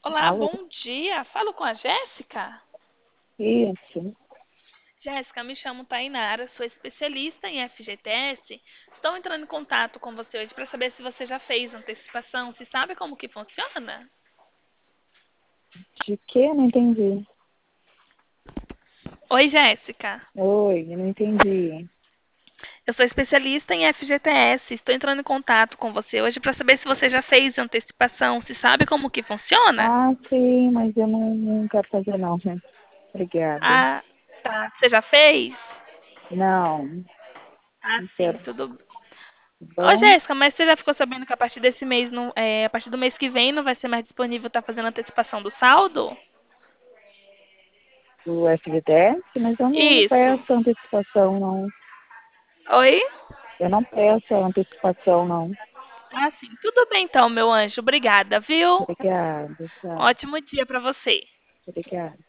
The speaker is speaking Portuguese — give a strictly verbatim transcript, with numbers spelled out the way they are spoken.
Olá, Alô? bom dia. Falo com a Jéssica? Isso. Jéssica, me chamo Tainara, sou especialista em F G T S. Estou entrando em contato com você hoje para saber se você já fez antecipação, se sabe como que funciona? De que? Não entendi. Oi, Jéssica. Oi, eu não entendi. Eu sou especialista em F G T S. Estou entrando em contato com você hoje para saber se você já fez antecipação, se sabe como que funciona? Ah, sim, mas eu não, não quero fazer não, né? Obrigada. Ah, tá. Você já fez? Não, Ah, não sim, quero. tudo. Ô, Bom, Jéssica, mas você já ficou sabendo que a partir desse mês, não, é, a partir do mês que vem, não vai ser mais disponível estar fazendo antecipação do saldo? o F G T S, mas eu não Isso. peço antecipação, não. Oi? Eu não peço antecipação, não. Ah, sim. Tudo bem então, meu anjo. Obrigada, viu? Obrigada, tchau. Ótimo dia para você. Obrigada.